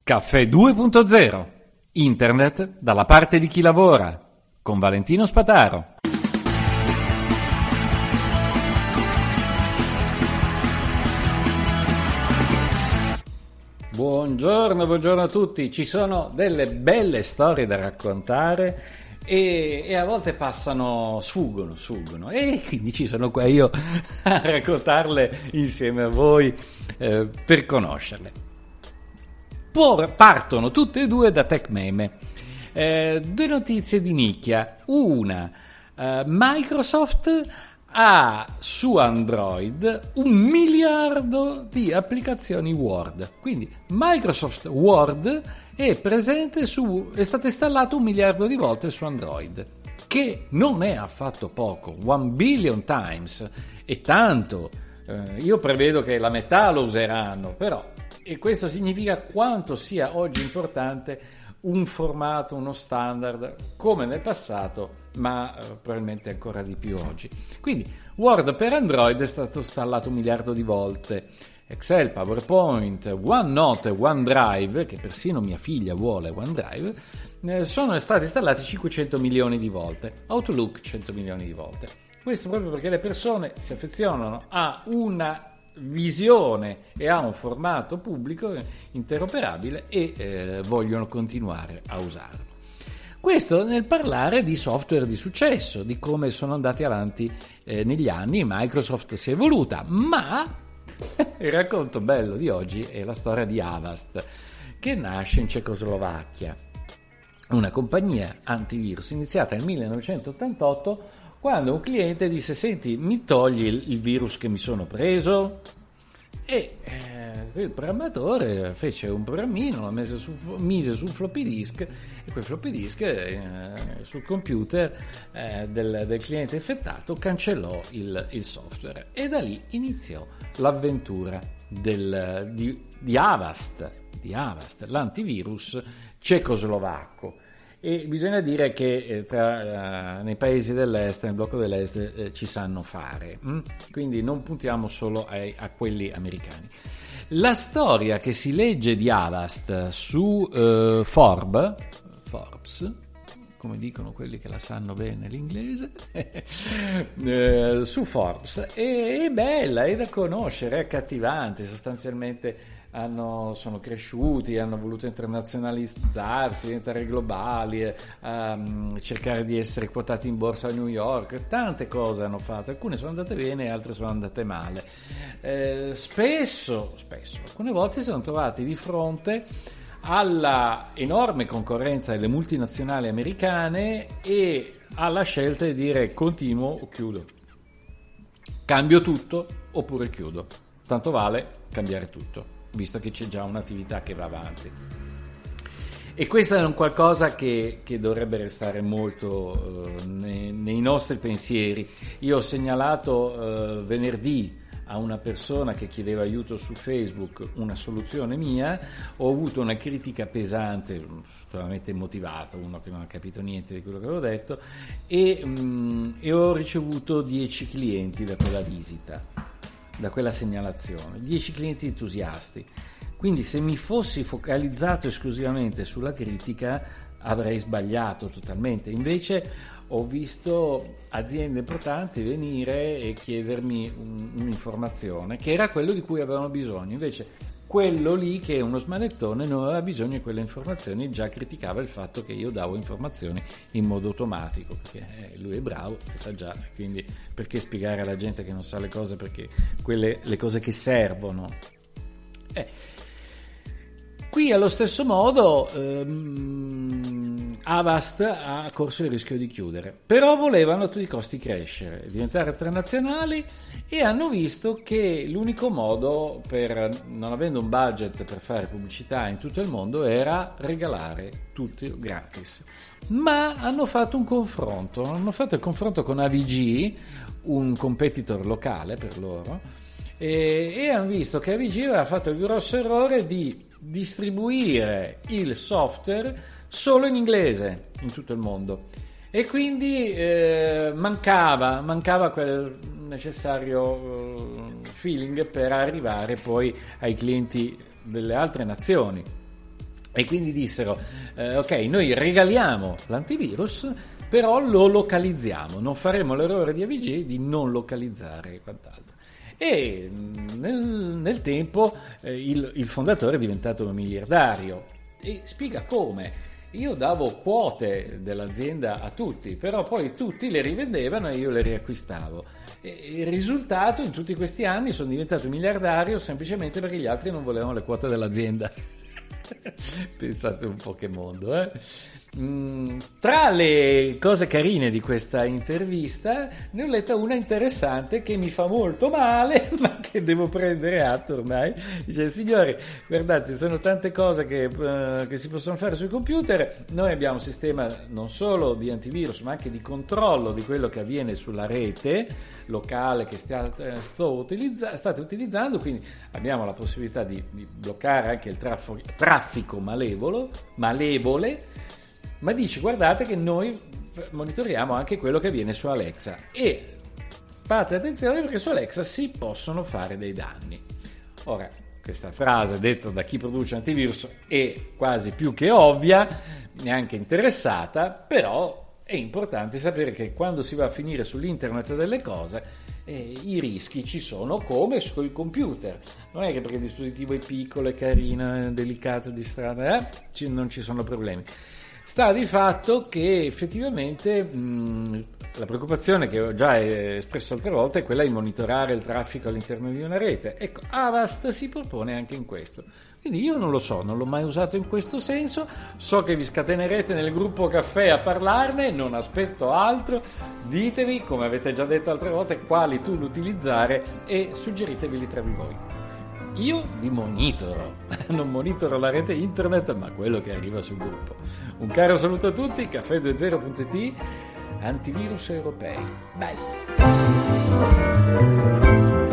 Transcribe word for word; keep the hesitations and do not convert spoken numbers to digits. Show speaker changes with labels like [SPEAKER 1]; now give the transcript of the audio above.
[SPEAKER 1] Caffè due punto zero. Internet dalla parte di chi lavora. Con Valentino Spataro. Buongiorno, buongiorno a tutti. Ci sono delle belle storie da raccontare e, e a volte passano, sfuggono, sfuggono. E quindi ci sono qua io a raccontarle insieme a voi eh, per conoscerle. Por, partono tutte e due da TechMeme. Eh, due notizie di nicchia. Una, eh, Microsoft ha su Android un miliardo di applicazioni Word. Quindi Microsoft Word è presente su, è stato installato un miliardo di volte su Android, che non è affatto poco. One billion times è tanto. Eh, io prevedo che la metà lo useranno, però, e questo significa quanto sia oggi importante un formato, uno standard, come nel passato, ma eh, probabilmente ancora di più oggi. Quindi Word per Android è stato installato un miliardo di volte. Excel, PowerPoint, OneNote e OneDrive, che persino mia figlia vuole OneDrive, eh, sono stati installati cinquecento milioni di volte. Outlook cento milioni di volte. Questo proprio perché le persone si affezionano a una visione e ha un formato pubblico interoperabile e eh, vogliono continuare a usarlo. Questo nel parlare di software di successo, di come sono andati avanti eh, negli anni. Microsoft si è evoluta, ma il racconto bello di oggi è la storia di Avast, che nasce in Cecoslovacchia, una compagnia antivirus iniziata nel millenovecentottantotto, quando un cliente disse: senti, mi togli il, il virus che mi sono preso? E eh, il programmatore fece un programmino, lo mise su, mise sul floppy disk, e quel floppy disk eh, sul computer eh, del, del cliente infettato cancellò il, il software, e da lì iniziò l'avventura del, di, di Avast, di Avast, l'antivirus cecoslovacco. E bisogna dire che eh, tra, uh, nei paesi dell'est, nel blocco dell'est, eh, ci sanno fare, hm? Quindi non puntiamo solo ai, a quelli americani. La storia che si legge di Avast su uh, Forbes, Forbes, come dicono quelli che la sanno bene l'inglese, eh, su Forbes, è, è bella, è da conoscere, è accattivante. Sostanzialmente hanno, sono cresciuti, hanno voluto internazionalizzarsi, diventare globali, um, cercare di essere quotati in borsa a New York. Tante cose hanno fatto, alcune sono andate bene, altre sono andate male. Eh, spesso, spesso, alcune volte si sono trovati di fronte alla enorme concorrenza delle multinazionali americane e alla scelta di dire: continuo o chiudo, cambio tutto oppure chiudo. Tanto vale cambiare tutto, visto che c'è già un'attività che va avanti. E questo è un qualcosa che, che dovrebbe restare molto uh, nei, nei nostri pensieri. Io ho segnalato uh, venerdì a una persona che chiedeva aiuto su Facebook una soluzione mia. Ho avuto una critica pesante, totalmente immotivata, uno che non ha capito niente di quello che avevo detto, e, um, e ho ricevuto dieci clienti da quella visita, da quella segnalazione, dieci clienti entusiasti. Quindi se mi fossi focalizzato esclusivamente sulla critica avrei sbagliato totalmente. Invece ho visto aziende importanti venire e chiedermi un, un'informazione che era quello di cui avevano bisogno. Invece quello lì, che è uno smanettone, non aveva bisogno di quelle informazioni, già criticava il fatto che io davo informazioni in modo automatico, perché eh, lui è bravo, sa già, quindi perché spiegare alla gente che non sa le cose, perché quelle le cose che servono. Eh, qui allo stesso modo ehm, Avast ha corso il rischio di chiudere, però volevano a tutti i costi crescere, diventare internazionali, e hanno visto che l'unico modo, per non avendo un budget per fare pubblicità in tutto il mondo, era regalare tutto gratis. Ma hanno fatto un confronto, hanno fatto il confronto con A V G, un competitor locale per loro, e, e hanno visto che A V G aveva fatto il grosso errore di distribuire il software solo in inglese in tutto il mondo, e quindi eh, mancava mancava quel necessario feeling per arrivare poi ai clienti delle altre nazioni. E quindi dissero, eh, ok, noi regaliamo l'antivirus, però lo localizziamo, non faremo l'errore di A V G di non localizzare e quant'altro. E nel, nel tempo eh, il, il fondatore è diventato un miliardario e spiega come. Io davo quote dell'azienda a tutti, però poi tutti le rivendevano e io le riacquistavo. E il risultato in tutti questi anni sono diventato miliardario semplicemente perché gli altri non volevano le quote dell'azienda. Pensate un po' che mondo, eh? Mm, tra le cose carine di questa intervista ne ho letta una interessante che mi fa molto male, ma che devo prendere atto ormai. Dice: signori, guardate, sono tante cose che, uh, che si possono fare sui computer. Noi abbiamo un sistema non solo di antivirus ma anche di controllo di quello che avviene sulla rete locale che stiate, sto utilizza, state utilizzando, quindi abbiamo la possibilità di, di bloccare anche il traffico, traffico malevolo, malevole. Ma dici, guardate che noi monitoriamo anche quello che avviene su Alexa e fate attenzione perché su Alexa si possono fare dei danni. Ora, questa frase detta da chi produce antivirus è quasi più che ovvia, neanche interessata, però è importante sapere che quando si va a finire sull'internet delle cose eh, i rischi ci sono come sui computer. Non è che perché il dispositivo è piccolo, è carino, è delicato, distratto, eh, ci, non ci sono problemi. Sta di fatto che effettivamente mh, la preoccupazione che ho già espresso altre volte è quella di monitorare il traffico all'interno di una rete. Ecco, Avast si propone anche in questo. Quindi io non lo so, non l'ho mai usato in questo senso, so che vi scatenerete nel gruppo caffè a parlarne, non aspetto altro, ditemi, come avete già detto altre volte, quali tool utilizzare e suggeriteveli tra di voi. Io vi monitoro, non monitoro la rete internet, ma quello che arriva sul gruppo. Un caro saluto a tutti, caffè venti punto it, antivirus europei. Belli!